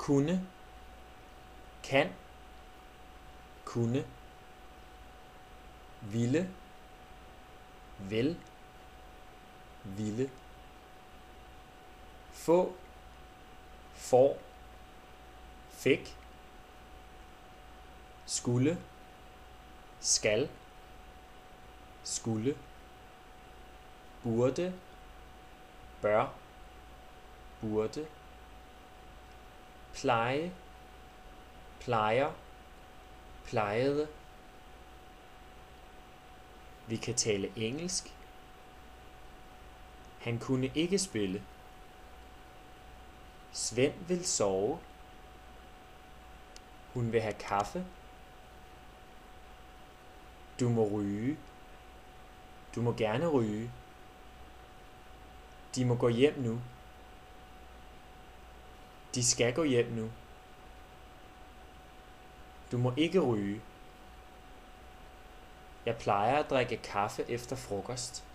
kunne, kan, kunne, ville, vil, ville, få, får, fik, skulle, skal, skulle, burde, bør, burde, pleje, plejer, plejede. Vi kan tale engelsk. Han kunne ikke spille. Svend vil sove. Hun vil have kaffe. Du må ryge. Du må gerne ryge. De må gå hjem nu. De skal gå hjem nu. Du må ikke ryge. Jeg plejer at drikke kaffe efter frokost.